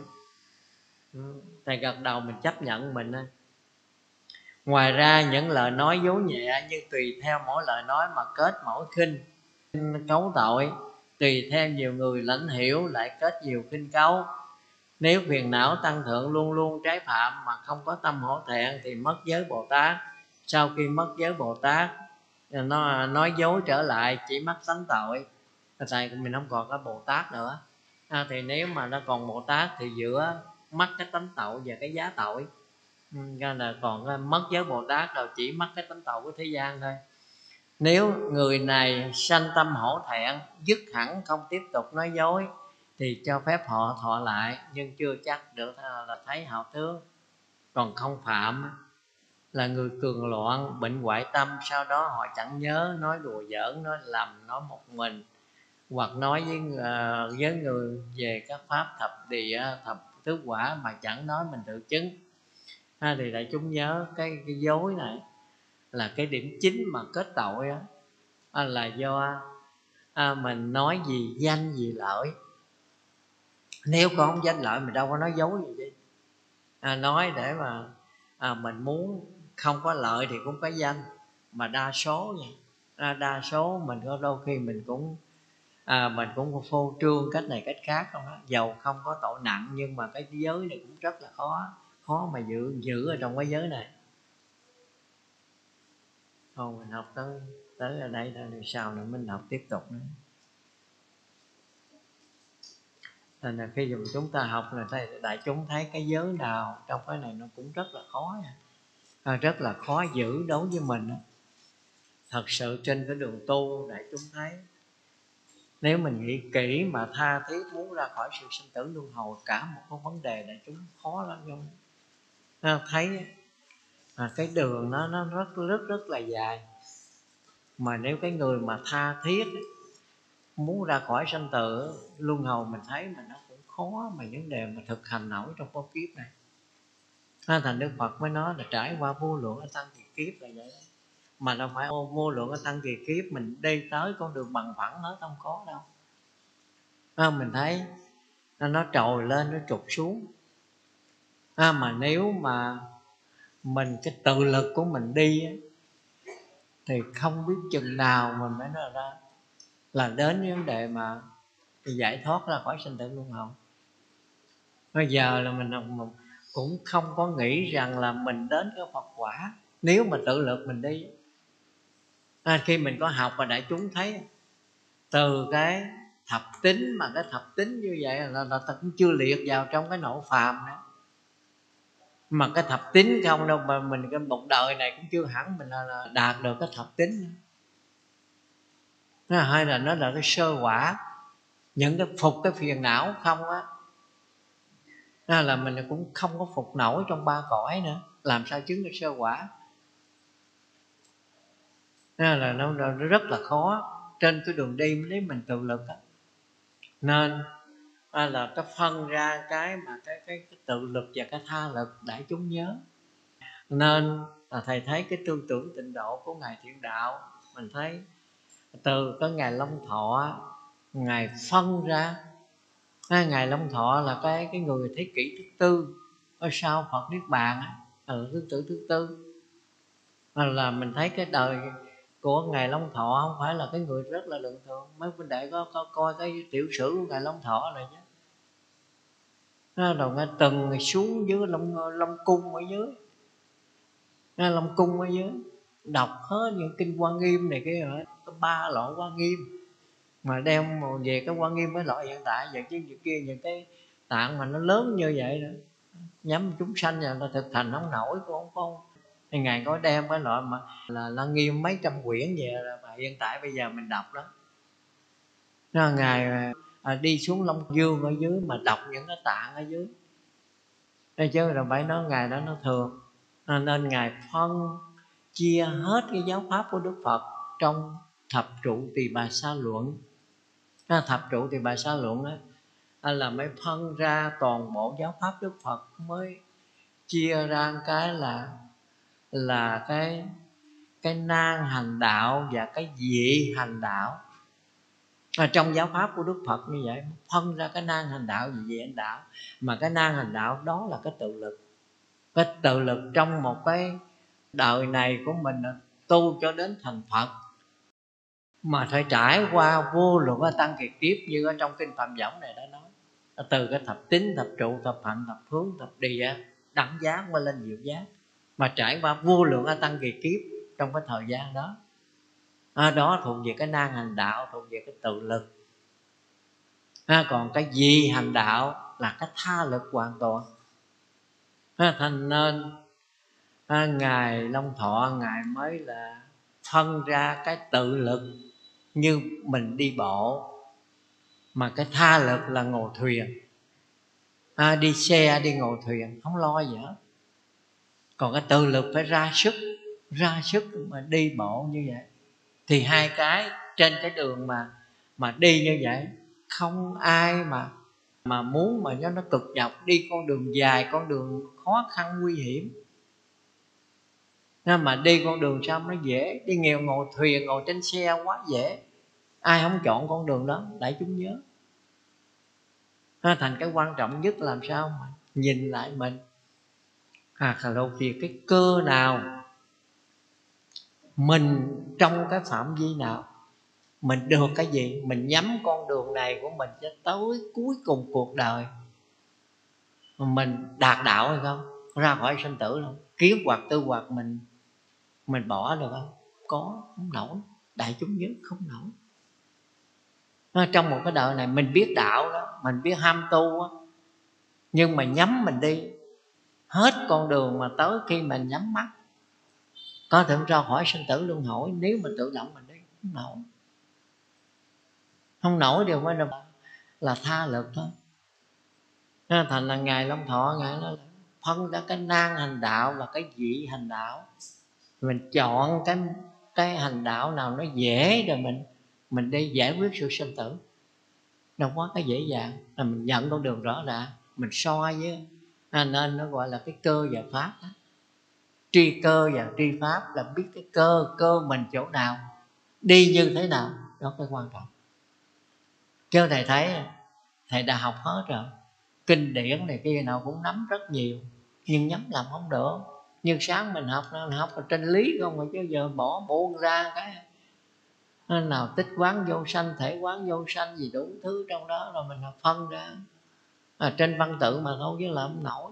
[SPEAKER 1] Thầy gật đầu mình chấp nhận mình. Ngoài ra những lời nói dối nhẹ như tùy theo mỗi lời nói mà kết mỗi khinh cấu tội, tùy theo nhiều người lãnh hiểu lại kết nhiều khinh cấu. Nếu phiền não tăng thượng luôn luôn trái phạm mà không có tâm hổ thẹn thì mất giới Bồ Tát. Sau khi mất giới Bồ Tát, nó nói dối trở lại chỉ mắc sánh tội, tại mình không còn có Bồ Tát nữa. À, thì nếu mà nó còn Bồ Tát thì giữa mắc cái tánh tội và cái giá tội, ra là còn mất giới Bồ Tát rồi chỉ mắc cái tánh tội của thế gian thôi. Nếu người này sanh tâm hổ thẹn, dứt hẳn không tiếp tục nói dối thì cho phép họ thọ lại, nhưng chưa chắc được là thấy họ tướng. Còn không phạm là người cường loạn, bệnh hoại tâm, sau đó họ chẳng nhớ, nói đùa giỡn, nói lầm, nói một mình, hoặc nói với uh, với người về các pháp thập địa, thập tứ quả mà chẳng nói mình tự chứng. Ha, thì đại chúng nhớ cái, cái dối này là cái điểm chính mà kết tội đó, à, là do à, mình nói gì danh gì lợi. Nếu còn không danh lợi mình đâu có nói dối gì đi. À, nói để mà à, mình muốn không có lợi thì cũng có danh, mà đa số nha, à, đa số mình có đôi khi mình cũng à, mình cũng phô trương cách này cách khác không đó. Dầu không có tội nặng nhưng mà cái giới này cũng rất là khó, khó mà giữ giữ ở trong cái giới này. Thôi mình học tới tới ở đây rồi, sau nữa mình học tiếp tục nữa. Nên là khi dùng chúng ta học là thầy đại chúng thấy cái giới nào trong cái này nó cũng rất là khó nha. À, rất là khó giữ đối với mình. Thật sự trên cái đường tu đại chúng thấy, nếu mình nghĩ kỹ mà tha thiết muốn ra khỏi sự sinh tử luân hồi, cả một cái vấn đề đại chúng khó lắm không? À, thấy à, cái đường nó nó rất rất rất là dài, mà nếu cái người mà tha thiết muốn ra khỏi sanh tử luân hồi, mình thấy mà nó cũng khó mà vấn đề mà thực hành nổi trong cái kiếp này. À, thành Đức Phật mới nói là trải qua vô lượng ở tăng kỳ kiếp là vậy đó. Mà đâu phải ô vô lượng ở tăng kỳ kiếp mình đi tới con đường bằng phẳng hết, không có đâu. À, mình thấy nó trồi lên nó trục xuống. À, mà nếu mà mình cái tự lực của mình đi thì không biết chừng nào mình mới nói ra là đến vấn đề mà giải thoát ra khỏi sinh tử luân hồi. Bây giờ là mình cũng không có nghĩ rằng là mình đến cái Phật quả nếu mà tự lực mình đi. À, khi mình có học và đại chúng thấy từ cái thập tính, mà cái thập tính như vậy là, là ta cũng chưa liệt vào trong cái nội phàm nữa. Mà cái thập tính không đâu, mà mình cái một đời này cũng chưa hẳn mình là, là đạt được cái thập tính. Thứ hai là nó là cái sơ quả, những cái phục cái phiền não không á, à, là mình cũng không có phục nổi trong ba cõi nữa, làm sao chứng được sơ quả. À, là nó, nó rất là khó. Trên cái đường đi nếu mình tự lực á, nên à, là cái phân ra cái mà cái, cái cái tự lực và cái tha lực đại chúng nhớ. Nên là thầy thấy cái tư tưởng tịnh độ của ngài Thiện Đạo, mình thấy từ cái ngày Long Thọ, ngài phân ra à, ngài Long Thọ là cái cái người thế kỷ thứ tư ở sau Phật Niết Bàn á, ở thứ tử thứ tư, là mình thấy cái đời của ngài Long Thọ không phải là cái người rất là lượng thường. Mấy huynh đệ có, có coi cái tiểu sử của ngài Long Thọ này chứ, rồi nghe từng xuống dưới Long Long cung ở dưới, Long cung ở dưới đọc hết những kinh Hoa Nghiêm này kia, rồi có ba loại Hoa Nghiêm mà đem về cái Hoa Nghiêm với loại hiện tại vậy, chứ những kia những cái tạng mà nó lớn như vậy đó, nhắm chúng sanh là nó thực hành không nổi, cũng không có. Thì ngài có đem cái loại mà là Lăng Nghiêm mấy trăm quyển về là mà hiện tại bây giờ mình đọc đó. Nó ngài à, đi xuống Long Dương ở dưới mà đọc những cái tạng ở dưới, đây chứ rồi phải nói ngài đó nó thường. Nên ngài phân chia hết cái giáo pháp của Đức Phật trong thập trụ Tỳ Bà Sa Luận. Thập trụ Tỳ Bà Sa Luận đó là mới phân ra toàn bộ giáo pháp Đức Phật, mới chia ra cái là là cái cái nan hành đạo và cái dị hành đạo. À, trong giáo pháp của Đức Phật như vậy phân ra cái nan hành đạo và dị hành đạo. Mà cái nan hành đạo đó là cái tự lực, cái tự lực trong một cái đời này của mình tu cho đến thành Phật, mà phải trải qua vô lượng tăng kiệt kiếp, như ở trong kinh Phạm Võng này đã nói, từ cái thập tín, thập trụ, thập hạnh, thập hướng, thập địa, đẳng giác mới lên diệu giác, mà trải qua vô lượng tăng kiệt kiếp trong cái thời gian đó. À, đó thuộc về cái nan hành đạo, thuộc về cái tự lực. À, còn cái dị hành đạo là cái tha lực hoàn toàn. À, thành nên à, ngài Long Thọ ngài mới là phân ra cái tự lực như mình đi bộ, mà cái tha lực là ngồi thuyền. À, đi xe đi ngồi thuyền không lo gì hết. Còn cái tự lực phải ra sức, ra sức mà đi bộ như vậy. Thì hai cái trên cái đường mà mà đi như vậy, không ai mà mà muốn mà cho nó cực nhọc, đi con đường dài, con đường khó khăn nguy hiểm. Nên mà đi con đường sao nó dễ, đi nghèo ngồi thuyền, ngồi trên xe quá dễ. Ai không chọn con đường đó, để chúng nhớ. Nó thành cái quan trọng nhất làm sao mà nhìn lại mình. À, đầu tiên cái cơ nào, mình trong cái phạm vi nào, mình được cái gì, mình nhắm con đường này của mình cho tới cuối cùng cuộc đời. Mình đạt đạo hay không, ra khỏi sinh tử không, kiến hoặc tư hoặc mình mình bỏ được không, có, không nổi. Đại chúng nhớ không nổi. Trong một cái đời này mình biết đạo đó, mình biết ham tu đó, nhưng mà nhắm mình đi hết con đường mà tới khi mình nhắm mắt có thể ra khỏi sinh tử luân hồi. Nếu mình tự động mình đi không nổi, không nổi điều mới là, là tha lực thôi. Nên thành là ngài Long Thọ ngài nói là phân ra cái nan hành đạo và cái dị hành đạo. Mình chọn cái cái hành đạo nào nó dễ rồi mình mình đi giải quyết sự sinh tử. Đâu có cái dễ dàng, là mình nhận con đường rõ ràng, mình soi với. À, nên nó gọi là cái cơ và pháp đó. Tri cơ và tri pháp là biết cái cơ, cơ mình chỗ nào, đi như thế nào, đó cái quan trọng. Chứ thầy thấy thầy đã học hết rồi, kinh điển này kia nào cũng nắm rất nhiều, nhưng nhắm làm không được. Nhưng sáng mình học học là trên lý không, mà chứ giờ bỏ buông ra cái nào tích quán vô sanh, thể quán vô sanh gì đủ thứ trong đó, rồi mình học phân ra à, trên văn tự mà thôi chứ làm không nổi.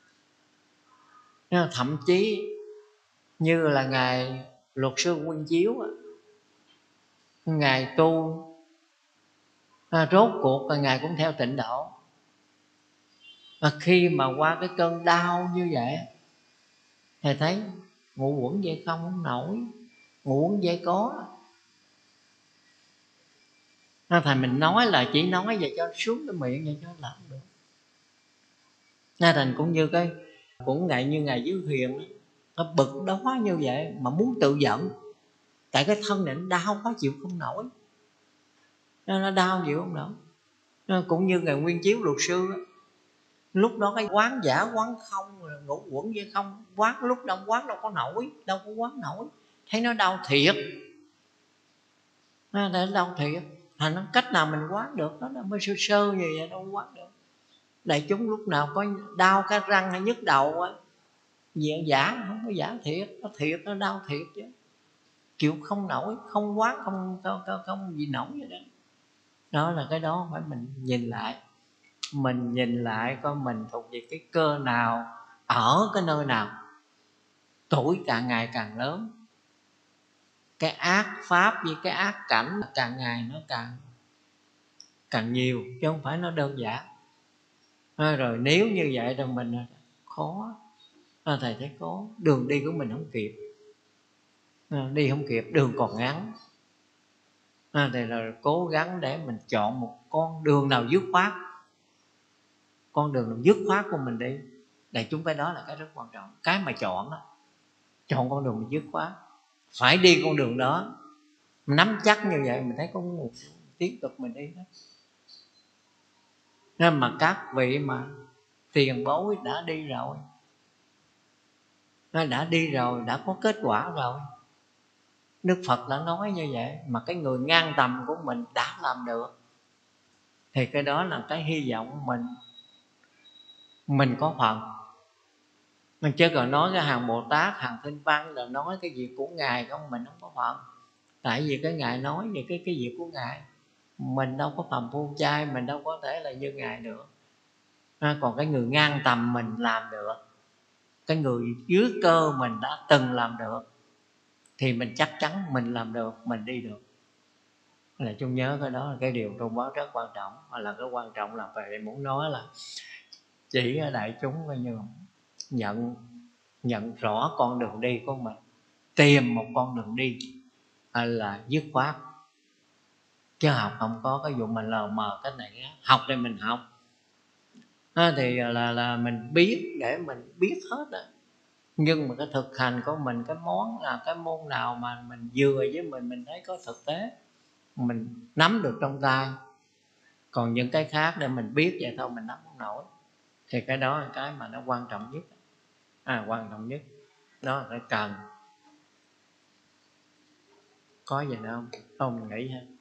[SPEAKER 1] Thậm chí như là ngài Luật Sư Nguyên Chiếu, ngài tu à, rốt cuộc là ngài cũng theo tịnh độ. Và khi mà qua cái cơn đau như vậy, thầy thấy ngũ uẩn dây không không nổi, ngũ uẩn dây có. Thầy mình nói là chỉ nói vậy cho xuống cái miệng vậy cho làm được. Nên thành cũng như cái cũng ngại như ngài dưới thuyền đó, nó bực đó như vậy mà muốn tự giận, tại cái thân này nó đau khó chịu không nổi, nó đau chịu không nổi. Nó cũng như ngài Nguyên Chiếu Luật Sư đó, Lúc đó cái quán giả quán không, ngũ quẩn với không quán, lúc đâu quán đâu có nổi, đâu có quán nổi, thấy nó đau thiệt, nó đau thiệt. Thành nó cách nào mình quán được đó, nó mới sơ sơ như vậy đâu quán được. Đại chúng lúc nào có đau cái răng hay nhức đầu á, diện giả không có giả thiệt, nó thiệt, nó đau thiệt chứ, chịu không nổi, không quán không không, không, không gì nổi vậy đó. Đó là cái đó phải mình nhìn lại, mình nhìn lại coi mình thuộc về cái cơ nào, ở cái nơi nào. Tuổi càng ngày càng lớn, cái ác pháp với cái ác cảnh càng ngày nó càng càng nhiều, chứ không phải nó đơn giản. À, rồi nếu như vậy thì mình khó, à, thầy thấy khó, đường đi của mình không kịp, à, đi không kịp, đường còn ngắn, à, thì là cố gắng để mình chọn một con đường nào dứt khoát, con đường nào dứt khoát của mình đi. Đại chúng cái đó là cái rất quan trọng, cái mà chọn đó, chọn con đường dứt khoát, phải đi con đường đó, nắm chắc như vậy mình thấy có một tiếp tục mình đi đó. Nên mà các vị mà tiền bối đã đi rồi, nó đã đi rồi, đã có kết quả rồi. Đức Phật đã nói như vậy, mà cái người ngang tầm của mình đã làm được, thì cái đó là cái hy vọng mình mình có phần. Mình chứ còn nói cái hàng Bồ Tát, hàng Tinh Văn là nói cái việc của Ngài không, mình không có phần. Tại vì cái Ngài nói về cái cái việc của Ngài, mình đâu có phàm phu trai, mình đâu có thể là như Ngài được. À, còn cái người ngang tầm mình làm được, cái người dưới cơ mình đã từng làm được, thì mình chắc chắn mình làm được, mình đi được. Là chung nhớ cái đó là cái điều trong báo rất quan trọng. Mà là cái quan trọng là phải muốn nói là chỉ ở đại chúng coi như nhận nhận rõ con đường đi của mình, tìm một con đường đi là dứt khoát, chứ học không có cái vụ mình lờ mờ cái này á. Học để mình học à, thì là là mình biết để mình biết hết á, nhưng mà cái thực hành của mình, cái món là cái môn nào mà mình vừa với mình mình thấy có thực tế, mình nắm được trong tay. Còn những cái khác để mình biết vậy thôi mình nắm không nổi, thì cái đó là cái mà nó quan trọng nhất, à quan trọng nhất đó là cái cần. Có gì đâu không, không nghĩ ha.